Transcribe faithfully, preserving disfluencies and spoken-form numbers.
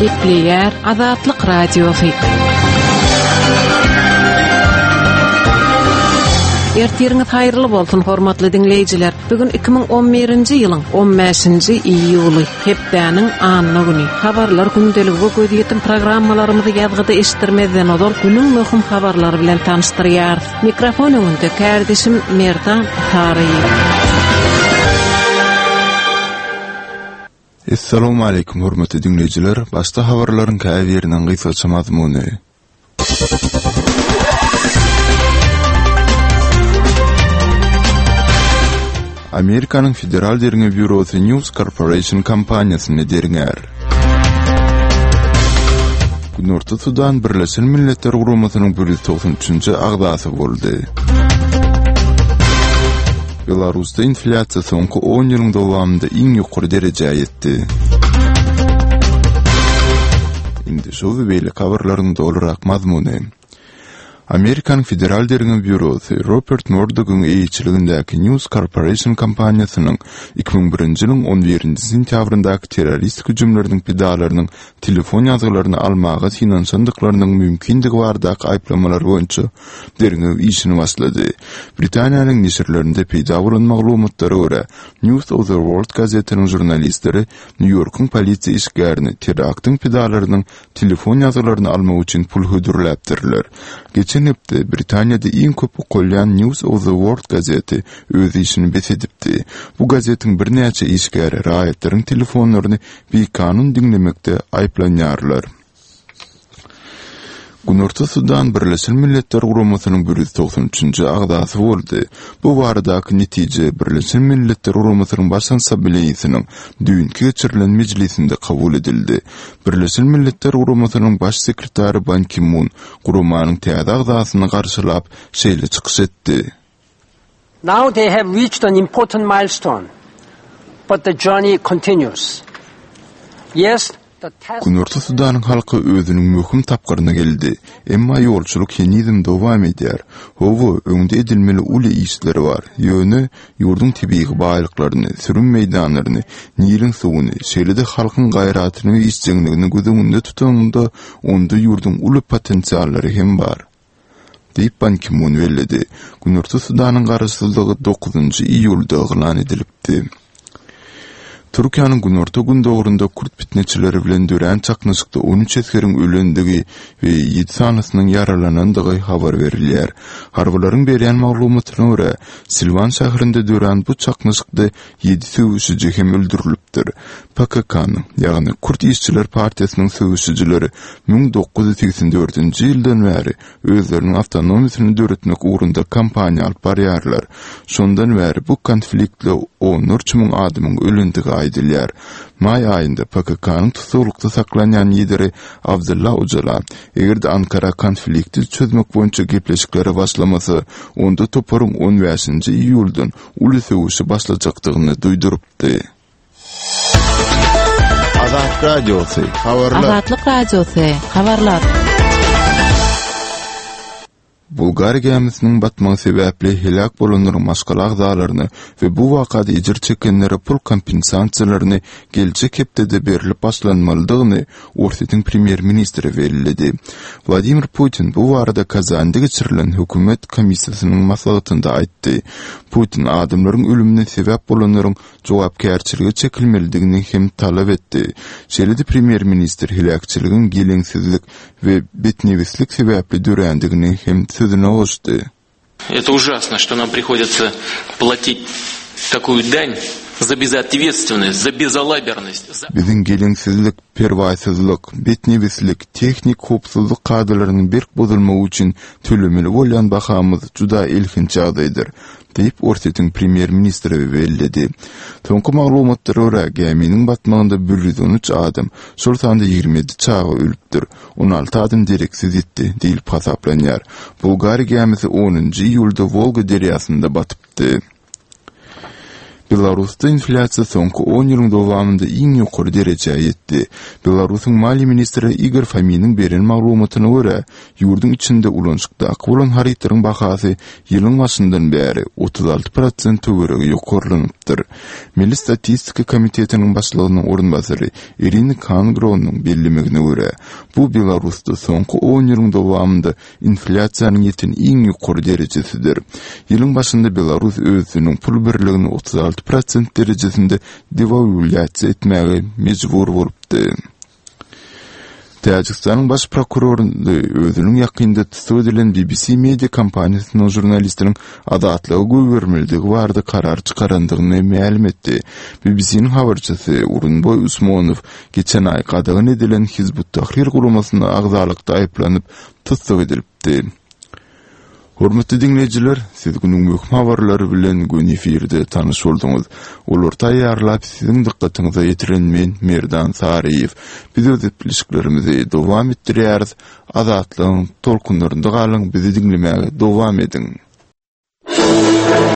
Ekleyer Azatlyk Radiosu. Ertiriniz hayırlı bolsun hormatly dinleyijiler. Bugün iki bin on birinji ýylyň on beşinji iýuly, hepdäniň anyny güni. Habarlar gündeligi gödýetim programmalarymyzy ýazgyda eşitdirmezden ozal günüň möhüm habarlary bilen tanıştyrýar. Mikrofon öňünde kardeşim Merdan Tariýy. Assalamu alaykum hormatly dinleyijiler. Başda habarlaryň käbirinden gysgaça mazmuny. Amerikanyň Federal Derňe Bürosu News Corporation kampaniýasyny derňär. Günorta Sudan Birleşen Milletler Guramasynyň bir yüz doksan üçinji agdasy boldy. Belarusda inflasiýa soňky on ýylyň dowamında iň ýokary derejäge ýetdi. Indi şu beýle habarlaryň dolarak mazmuny. Amerikan Federal Derňe Bürosu Rupert Murdoch'un eýçiligindäki News Corporation kampaniýasynyň iki bin birinji ýylyň on birinji sentýabryndaky terrorist hüjümleriň pidalarynyň telefon ýazgylaryny almagy finansiýandyklarynyň mümkindigi bardaky aýplamalary boýunça derňe işini başlady. Britaniýanyň neşirlerinde peýda bolan maglumatlary görä, News of the World gazetiniň jurnalistleri New Yorkyň polisiýa işgärini teraktyň pidalarynyň telefon ýazgylaryny almak üçin pul hödürläpdirler. Geçen hepde Britaniýada iň köp okulýan News of the World gazeti öz işini besedipdi. Bu gazetin bir näçe işgäri raýatlariň telefonlaryny beýkanun dinlemekde aýplanýarlar. Günorta Sudan Birleşen Milletler Guramasynyň bir yüz doksan üçinji agdasy boldy. Bu baradaky netije Birleşen Milletler Guramasynyň baş assambleýasynyň düňkü geçirilen mejlisinde kabul edildi. Birleşen Milletler Guramasynyň baş sekretary Ban Ki-moon guramanyň täze agdasyny garşylap şeýle çykyş etdi. Now they have reached an important milestone, but the journey continues. Yes, Günorta Sudanyň halky özüniň möhüm tapgyryna geldi. Emma ýolçuluk henizim dowam edýär. Howa öňde edilmeli uly işleri bar. Ýöne ýurdun tebii baýlyklaryny, sürüm meýdanlaryny, niriň suwuny, şeýle-de halkyň gaýratyny we işçiligini gözüňde tutanda onda ýurdun uly potensiallary hem bar. Diýip Ban Ki-moon belledi. Günorta Sudanyň garaşsyzlygy dokuzunji iýulda elan edilipdi. Türkiýanyň Günorta gün dogrunda Kürt pitneçileri bilen dören çaknyşykda on üç eskeriň ölendigi we ýedi sanasynyň yaralanandygy habar berilýär. Harbalaryň berýän maglumatyna görä, Silvan şäherinde dören bu çaknyşykda ýedi söwüşçi hem öldürilipdir. P K K-nyň, ýagny Kürt işçiler partiýasynyň söwüşçileri bin dokuz yüz seksen dördünji ýyldan bäri özleriniň awtonomiýasyny döretmek ugrunda kampaniýa alyp barýarlar. Şondan bäri bu konfliktde on üç müň adamyň ölendigi aýdylýar. May aýynda P K K-nyň tutulukda saklanýan lideri Abdullah Öcalan, egerde Ankara konflikti çözmek boýunça gepleşiklere başlamasy, onda toparyň on beşinji iýuldan uly söwüşi başlajakdygyny duýdurupdy. Azatlyk Radiosu, habarlar. Azatlyk Radiosu, habarlar. Bulgar gemisiniň batmagy sebäpli helak bolanlaryň maşgala agdalaryny we bu wakada ejir çekenlere pul kompensasiýalaryny geljek hepde berilip başlanmalydygyny Orsetň premier ministri bellädi. Vladimir Putin bu barada Kazanda geçirilen hökümet komissiýasynyň maslahatynda aýtdy. Putin adamlaryň ölümine sebäp bolanlaryň jogapkärçiligi çekilmelidigini hem talap etdi. Şeýle-de premier ministr helakçylygyň geleňsizlik we betnewislik sebäpli dörendigini hem Это ужасно, что нам приходится платить такую дань за безответственность, за безалаберность. Bizim geleňsizlik, perwaýsyzlyk, betnewislik, teknik hopsuzlyk kadrlarynyň berk bozulmagy üçin tölemeli bolan bahamyz juda ilginç ýagdaýdyr. Deyip Orsetň premier ministri belledi. Soňky maglumatlary görä geminiň batmagynda bir yüz on üç adam, şol sanda ýigirmi ýedi çagy ölüpdir. on alty adam direksiz etdi, diýilip hasaplanýar. Bulgari gemisi onunji iýulda Volga derýasynda batypdy. Belarusda inflyasiya soňky on ýylyň dowamında iň ýokary derejäge ýetdi. Belarusyň Maliýa ministri Igor Faminin beren maglumatyna görä, ýurdun içinde ulanşykdaky bolan harytaryň bahasy ýylyň başyndan bäri otuz alty prosent töweregi ýokarlanypdyr. Milli Statistika Komitetiniň başlygynyň orunbasary Irina Kangronnyň bellemegine görä, bu Belarusda soňky on ýylyň dowamında inflyasiýanyň ýeten iň ýokary derejesidir. Ýylyň başynda Belarus özüniň pul birligini otuz alty prosent derejesinde devalwasiýa etmäge mejbur bolupdy. Täjikistanyň baş prokuroru özüniň ýakynda tutsak edilen B B C media kompaniýasynyň jurnalistiniň adatlygy göwermildigi barada karar çykarandygyny ma'lum etdi. B B C'niň habarçysy Urunboy Usmonow geçen ay gadagyn edilen Hizbut Tahrir guramasyna agzalykda aýplanyp tutsak edilipdi. Hormatly dinleyijiler, siz günüň möhüm habarlary bilen gün efirde tanyş bolduňyz. Olar taýýarlap siziň dikkatiňize ýetiren men Merdan Sariýew. Biz öz epleşiklerimizi dowam etdirýärys. Azatlygyň tolkunlarynda galyň, bizi dinlemäge dowam ediň.